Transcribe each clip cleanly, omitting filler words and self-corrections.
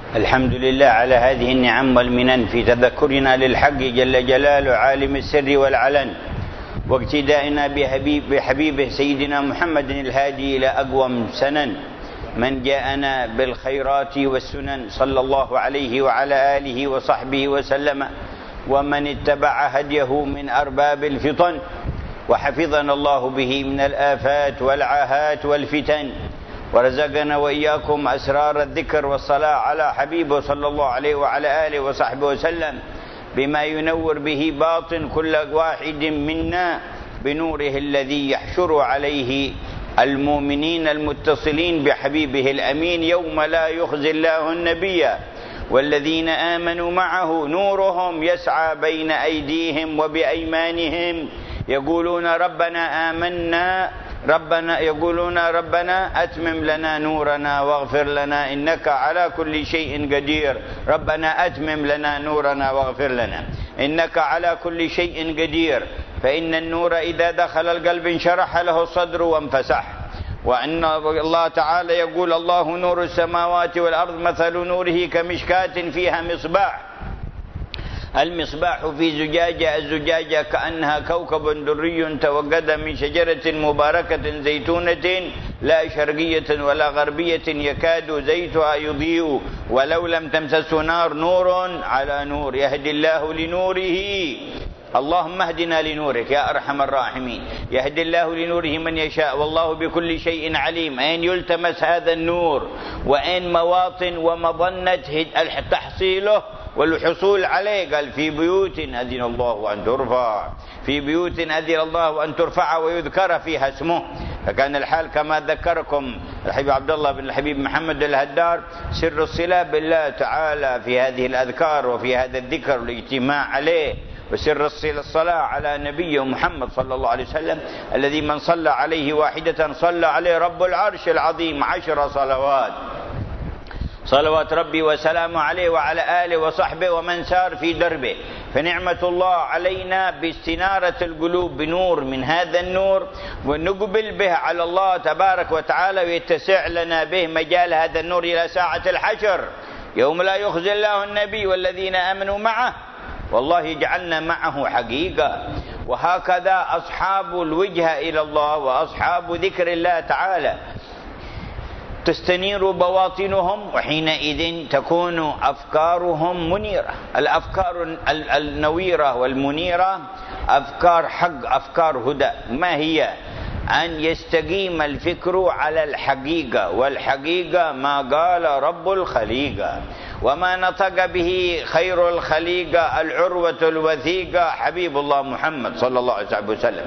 الحمد لله على هذه النعم والمنن في تذكرنا للحق جل جلاله عالم السر والعلن، واقتدائنا بحبيبه سيدنا محمد الهادي إلى أقوم سنن، من جاءنا بالخيرات والسنن صلى الله عليه وعلى آله وصحبه وسلم، ومن اتبع هديه من أرباب الفطن، وحفظنا الله به من الآفات والعاهات والفتن، ورزقنا وإياكم أسرار الذكر والصلاة على حبيبه صلى الله عليه وعلى آله وصحبه وسلم، بما ينور به باطن كل واحد منا بنوره الذي يحشر عليه المؤمنين المتصلين بحبيبه الأمين يوم لا يخزي الله النبي والذين آمنوا معه نورهم يسعى بين أيديهم وبأيمانهم يقولون ربنا أتمم لنا نورنا واغفر لنا إنك على كل شيء قدير. ربنا أتمم لنا نورنا واغفر لنا إنك على كل شيء قدير. فإن النور إذا دخل القلب انشرح له الصدر وانفسح. وأن الله تعالى يقول الله نور السماوات والأرض مثل نوره كمشكاة فيها مصباح. المصباح في زجاجة، الزجاجة كأنها كوكب دري توقد من شجرة مباركة زيتونة لا شرقية ولا غربية يكاد زيتها يضيء ولو لم تمسسه نار، نور على نور يهدي الله لنوره. اللهم اهدنا لنورك يا أرحم الراحمين. يهدي الله لنوره من يشاء والله بكل شيء عليم. أين يلتمس هذا النور وأين مواطن ومظنة تحصيله والحصول عليه؟ قال في بيوت أذن الله أن ترفع، في بيوت أذن الله أن ترفع ويذكر فيها اسمه. فكان الحال كما ذكركم الحبيب عبد الله بن الحبيب محمد الهدار، سر الصلة بالله تعالى في هذه الأذكار وفي هذا الذكر والاجتماع عليه، وسر الصلاة على نبيه محمد صلى الله عليه وسلم الذي من صلى عليه واحدة صلى عليه رب العرش العظيم 10 صلوات، صلوات ربي وسلامه عليه وعلى آله وصحبه ومن سار في دربه. فنعمة الله علينا باستنارة القلوب بنور من هذا النور، ونقبل به على الله تبارك وتعالى، ويتسع لنا به مجال هذا النور إلى ساعة الحشر يوم لا يخزي الله النبي والذين آمنوا معه، والله يجعلنا معه حقيقة. وهكذا أصحاب الوجهة إلى الله وأصحاب ذكر الله تعالى تستنير بواطنهم، وحينئذ تكون أفكارهم منيرة. الأفكار النويرة والمنيرة أفكار حق، أفكار هدى. ما هي؟ أن يستقيم الفكر على الحقيقة، والحقيقة ما قال رب الخليقة وما نطق به خير الخليقة العروة الوثيقة حبيب الله محمد صلى الله عليه وسلم.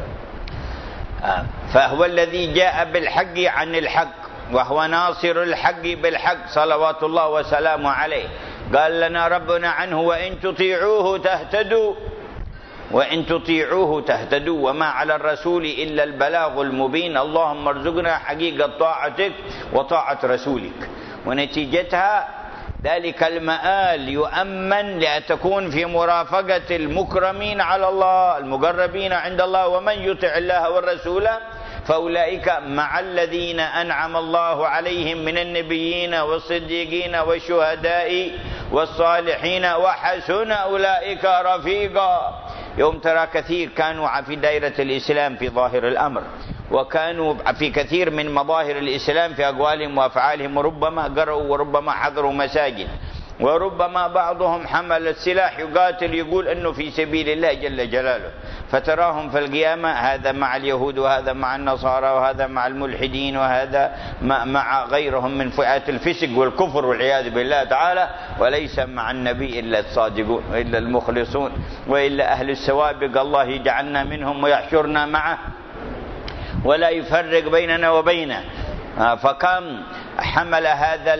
فهو الذي جاء بالحق عن الحق، وهو ناصر الحق بالحق صلوات الله وسلامه عليه. قال لنا ربنا عنه وإن تطيعوه تهتدوا، وإن تطيعوه تهتدوا، وما على الرسول إلا البلاغ المبين. اللهم ارزقنا حقيقة طاعتك وطاعة رسولك، ونتيجتها ذلك المآل يؤمن لأن تكون في مرافقة المكرمين على الله المقربين عند الله. ومن يطع الله والرسول فأولئك مع الذين أنعم الله عليهم من النبيين والصديقين والشهداء والصالحين وحسن أولئك رفيقا. يوم ترى كثير كانوا في دائرة الإسلام في ظاهر الأمر، وكانوا في كثير من مظاهر الإسلام في أقوالهم وأفعالهم، وربما قرأوا وربما حضروا مساجد، وربما بعضهم حمل السلاح يقاتل يقول أنه في سبيل الله جل جلاله. فتراهم في القيامة هذا مع اليهود وهذا مع النصارى وهذا مع الملحدين وهذا مع غيرهم من فئات الفسق والكفر والعياذ بالله تعالى، وليس مع النبي إلا الصادقون إلا المخلصون وإلا أهل السوابق. الله يجعلنا منهم ويحشرنا معه ولا يفرق بيننا وبينه. فكم حمل هذا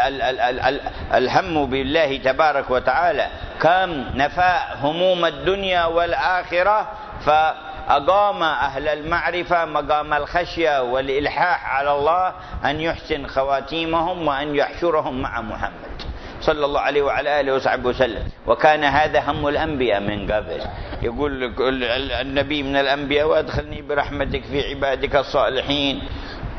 الهم بالله تبارك وتعالى، كم نفى هموم الدنيا والآخرة، فأقام أهل المعرفة مقام الخشية والإلحاح على الله أن يحسن خواتيمهم وأن يحشرهم مع محمد صلى الله عليه وعلى آله وصحبه وسلم. وكان هذا هم الأنبياء من قبل. يقول النبي من الأنبياء وأدخلني برحمتك في عبادك الصالحين،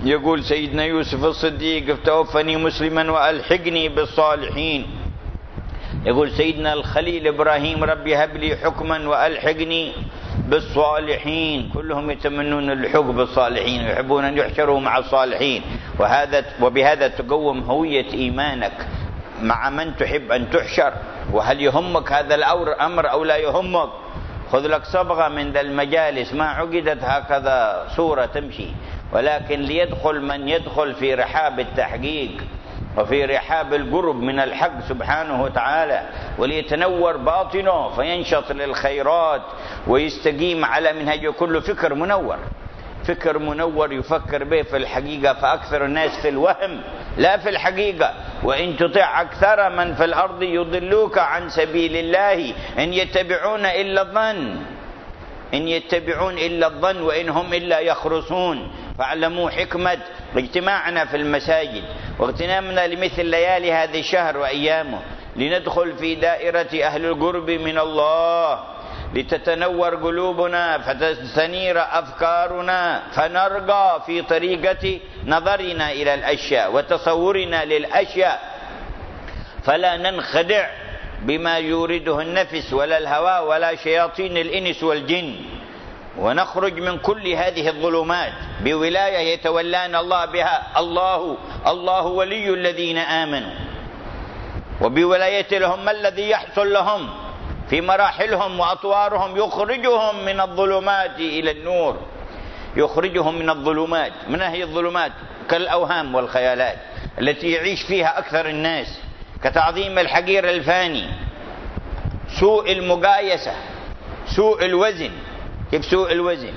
يقول سيدنا يوسف الصديق: توفني مسلما وألحقني بالصالحين. يقول سيدنا الخليل إبراهيم: ربي هب لي حكما وألحقني بالصالحين. كلهم يتمنون اللحوق بالصالحين، يحبون أن يحشروا مع الصالحين. وبهذا تقوم هوية إيمانك مع من تحب أن تحشر. وهل يهمك هذا الأمر أو لا يهمك؟ خذ لك صبغة من ذا المجالس، ما عقدت هكذا صورة تمشي، ولكن ليدخل من يدخل في رحاب التحقيق وفي رحاب القرب من الحق سبحانه وتعالى، وليتنور باطنه فينشط للخيرات ويستقيم على منهج. كل فكر منور، فكر منور يفكر به في الحقيقة، فأكثر الناس في الوهم لا في الحقيقة. وإن تطع أكثر من في الأرض يضلوك عن سبيل الله إن يتبعون إلا الظن، إن يتبعون إلا الظن وإن هم إلا يخرصون. فاعلموا حكمة اجتماعنا في المساجد واغتنامنا لمثل ليالي هذا الشهر وأيامه، لندخل في دائرة أهل القرب من الله، لتتنور قلوبنا فتستنير أفكارنا، فنرقى في طريقة نظرنا إلى الأشياء وتصورنا للأشياء، فلا ننخدع بما يورده النفس ولا الهوى ولا شياطين الإنس والجن، ونخرج من كل هذه الظلمات بولاية يتولانا الله بها. الله ولي الذين آمنوا، وبولايته لهم ما الذي يحصل لهم في مراحلهم وأطوارهم، يخرجهم من الظلمات إلى النور، يخرجهم من الظلمات. من هي الظلمات؟ كالأوهام والخيالات التي يعيش فيها أكثر الناس، كتعظيم الحقير الفاني، سوء المقايسة، سوء الوزن. كيف سوء الوزن؟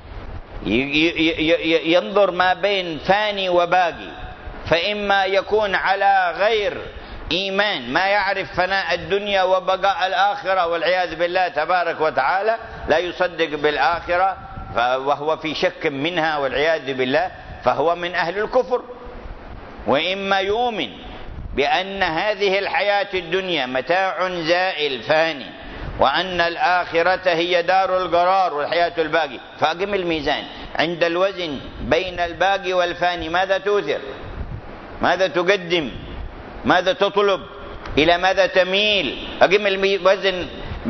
ينظر ما بين فاني وباقي، فإما يكون على غير إيمان، ما يعرف فناء الدنيا وبقاء الآخرة والعياذ بالله تبارك وتعالى، لا يصدق بالآخرة وهو في شك منها والعياذ بالله، فهو من أهل الكفر. وإما يؤمن بأن هذه الحياة الدنيا متاع زائل فاني، وأن الآخرة هي دار القرار والحياة الباقي. فأقم الميزان عند الوزن بين الباقي والفاني، ماذا تؤثر؟ ماذا تقدم؟ ماذا تطلب؟ إلى ماذا تميل؟ أقم الوزن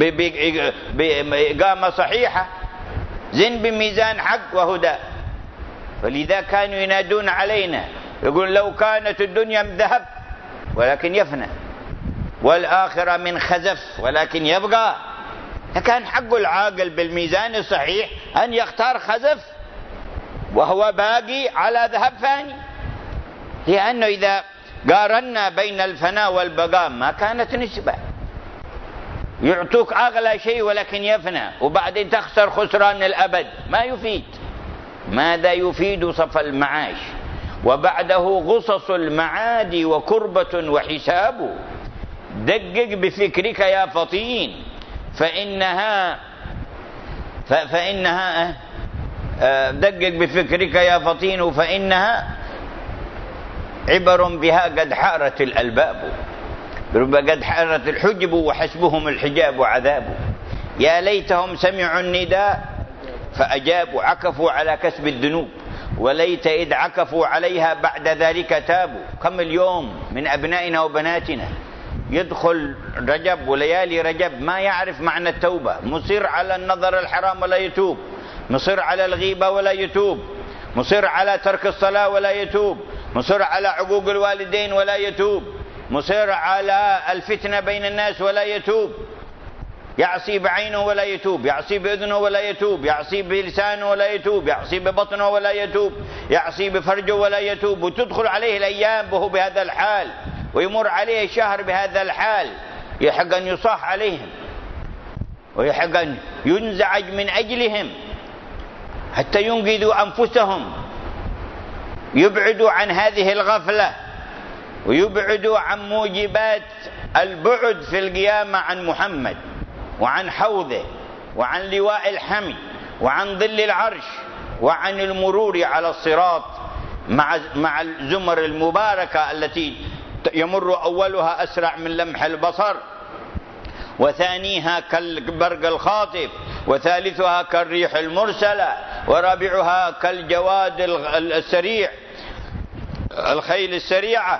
بإقامة صحيحة، زن بميزان حق وهدى. فلذا كانوا ينادون علينا، يقول: لو كانت الدنيا من ذهب ولكن يفنى، والآخرة من خزف ولكن يبقى. فكان حق العاقل بالميزان الصحيح أن يختار خزف وهو باقي على ذهب فاني، لأنه إذا قارنا بين الفناء والبقاء ما كانت نسبة. يعطوك أغلى شيء ولكن يفنى، وبعدين تخسر خسران الأبد، ما يفيد. ماذا يفيد صف المعاش وبعده غصص المعاد وكربة وحساب؟ دقق بفكرك يا فطين، فإنها دقق بفكرك يا فطين، فإنها عبر بها قد حارت الألباب، قد حارت الحجب وحسبهم الحجاب عذاب. يا ليتهم سمعوا النداء فأجابوا، عكفوا على كسب الذنوب، وليت إذ عكفوا عليها بعد ذلك تابوا. كم اليوم من أبنائنا وبناتنا يدخل رجب وليالي رجب ما يعرف معنى التوبة، مصر على النظر الحرام ولا يتوب، مصر على الغيبة ولا يتوب، مصر على ترك الصلاة ولا يتوب، مصر على عقوق الوالدين ولا يتوب، مصر على الفتنة بين الناس ولا يتوب، يعصي بعينه ولا يتوب، يعصي بأذنه ولا يتوب، يعصي بلسانه ولا يتوب، يعصي ببطنه ولا يتوب، يعصي بفرجه ولا يتوب. وتدخل عليه الأيام وهو بهذا الحال، ويمر عليه شهر بهذا الحال. يحق أن يصاح عليهم، ويحق أن ينزعج من أجلهم حتى ينقذوا أنفسهم، يبعدوا عن هذه الغفلة، ويبعدوا عن موجبات البعد في القيامة عن محمد وعن حوضه وعن لواء الحمد وعن ظل العرش وعن المرور على الصراط مع الزمر المباركة التي يمر أولها أسرع من لمح البصر، وثانيها كالبرق الخاطف، وثالثها كالريح المرسلة، ورابعها كالجواد السريع، الخيل السريعة،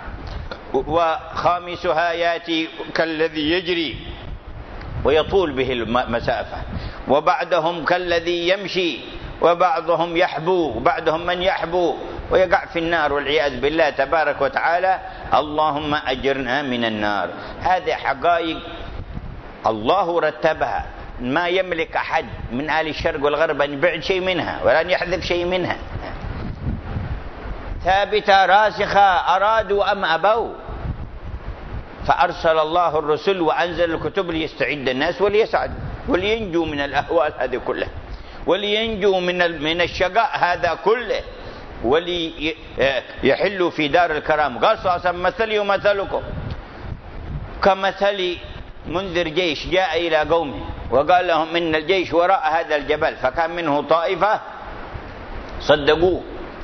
وخامسها يأتي كالذي يجري ويطول به المسافة، وبعدهم كالذي يمشي، وبعضهم يحبو، وبعدهم من يحبو ويقع في النار والعياذ بالله تبارك وتعالى. اللهم أجرنا من النار. هذه حقائق الله رتبها، ما يملك أحد من آل الشرق والغرب أن يبعد شيء منها ولا أن يحذف شيء منها، ثابتة راسخة أرادوا أم أبوا. فأرسل الله الرسل وأنزل الكتب ليستعد الناس وليسعدوا ولينجوا من الأهوال هذه كلها، ولينجوا من الشقاء هذا كله، وليحلوا في دار الكرام. قال صلى الله عليه وسلم: مثلي ومثلكم كمثل منذر جيش جاء إلى قومه وقال لهم إن الجيش وراء هذا الجبل، فكان منه طائفة صدقوه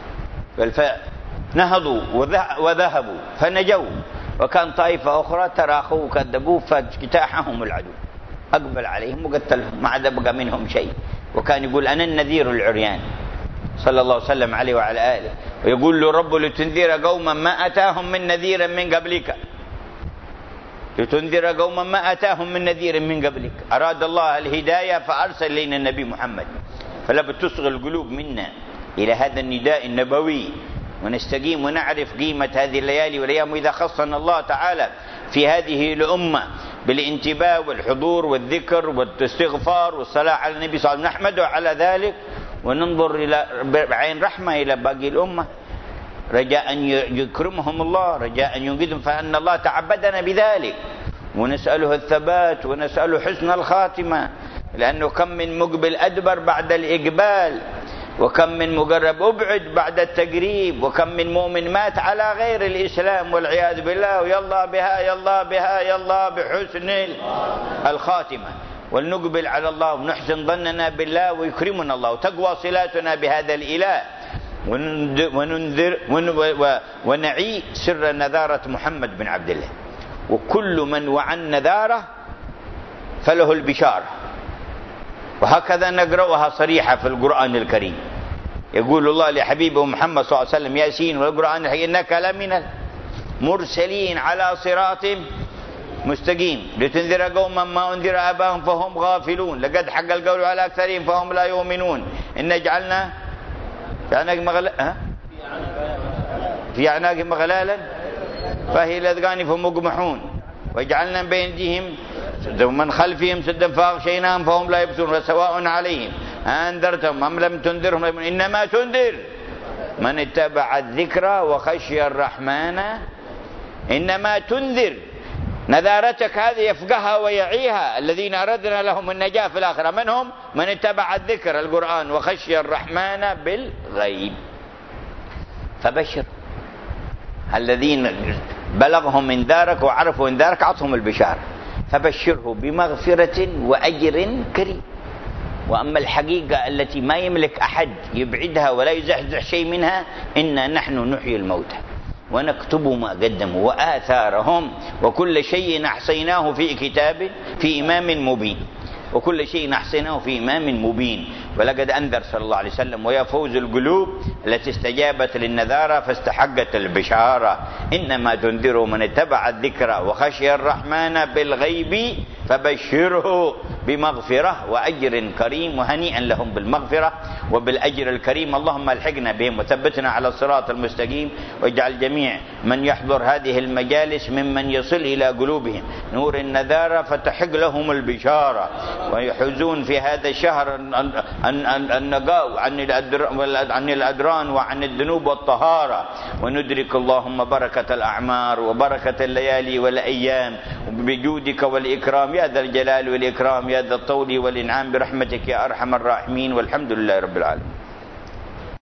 نهضوا وذهبوا فنجوا، وكان طائفة أخرى تراخوا وكذبوا فاجتاحهم العدو أقبل عليهم وقتلهم، ما عاد بقى منهم شيء. وكان يقول: أنا النذير العريان صلى الله عليه وسلم عليه وعلى آله، ويقول له رب لتنذر قوما ما أتاهم من نذير من قبلك، لتنذر قوما ما أتاهم من نذير من قبلك. أراد الله الهداية فأرسل لنا النبي محمد، فلا بتصغي القلوب منا إلى هذا النداء النبوي ونستقيم ونعرف قيمة هذه الليالي والأيام. وإذا خصنا الله تعالى في هذه الأمة بالانتباه والحضور والذكر والاستغفار والصلاة على النبي صلى الله عليه وسلم نحمده على ذلك، وننظر إلى بعين رحمة إلى باقي الأمة رجاء أن يكرمهم الله، رجاء أن ينقذهم، فأن الله تعبدنا بذلك، ونسأله الثبات ونسأله حسن الخاتمة. لأنه كم من مقبل أدبر بعد الإقبال، وكم من مقرب أبعد بعد التقريب، وكم من مؤمن مات على غير الإسلام والعياذ بالله. ويلا بها يلا بها يلا بحسن الخاتمة، ولنقبل على الله ونحسن ظننا بالله ويكرمنا الله، وتقوى صلاتنا بهذا الإله، وننذر ونعي سر نذارة محمد بن عبد الله. وكل من وعى النذارة فله البشارة، وهكذا نقرأها صريحة في القرآن الكريم. يقول الله لحبيبه محمد صلى الله عليه وسلم: ياسين والقرآن الحكيم إنك لمن المرسلين على صراط مستقيم لتنذر قوما ما أنذر آباهم فهم غافلون لقد حق القول على أكثرهم فهم لا يؤمنون إن جعلنا في أعناقهم مغلالا فهي الأذقان فهم مقمحون وجعلنا بين أيديهم ومن خلفهم سدا فأغشيناهم فهم لا يبصرون وسواء عليهم أنذرتهم أم لم تنذرهم إنما تنذر من اتبع الذكر وخشي الرحمن. إنما تنذر، نذارتك هذه يفقهها ويعيها الذين أردنا لهم النجاة في الآخرة. من هم؟ من اتبع الذكر القرآن وخشي الرحمن بالغيب. فبشر الذين بلغهم انذارك وعرفوا انذارك عطهم البشارة، فبشره بمغفرة وأجر كريم. وأما الحقيقة التي ما يملك أحد يبعدها ولا يزحزح شيء منها، إنا نحن نحيي الموتى ونكتب ما قدموا وآثارهم وكل شيء أحصيناه في كتاب في إمام مبين، وكل شيء أحصيناه في إمام مبين. ولقد أنذر صلى الله عليه وسلم: ويا فوز القلوب التي استجابت للنذارة فاستحقت البشارة. إنما تنذر من اتبع الذكر وخشي الرحمن بالغيب فبشره بمغفرة وأجر كريم. وهنيئا لهم بالمغفرة وبالأجر الكريم. اللهم الحقنا بهم وثبتنا على الصراط المستقيم، واجعل جميع من يحضر هذه المجالس ممن يصل إلى قلوبهم نور النذارة فتحق لهم البشارة، ويحوزون في هذا الشهر النقاء عن الأدران وعن الذنوب والطهارة، وندرك اللهم بركة الأعمار وبركة الليالي والأيام بجودك والإكرام يا ذا الجلال والإكرام يا ذا الطول والإنعام برحمتك يا أرحم الراحمين، والحمد لله رب العالمين.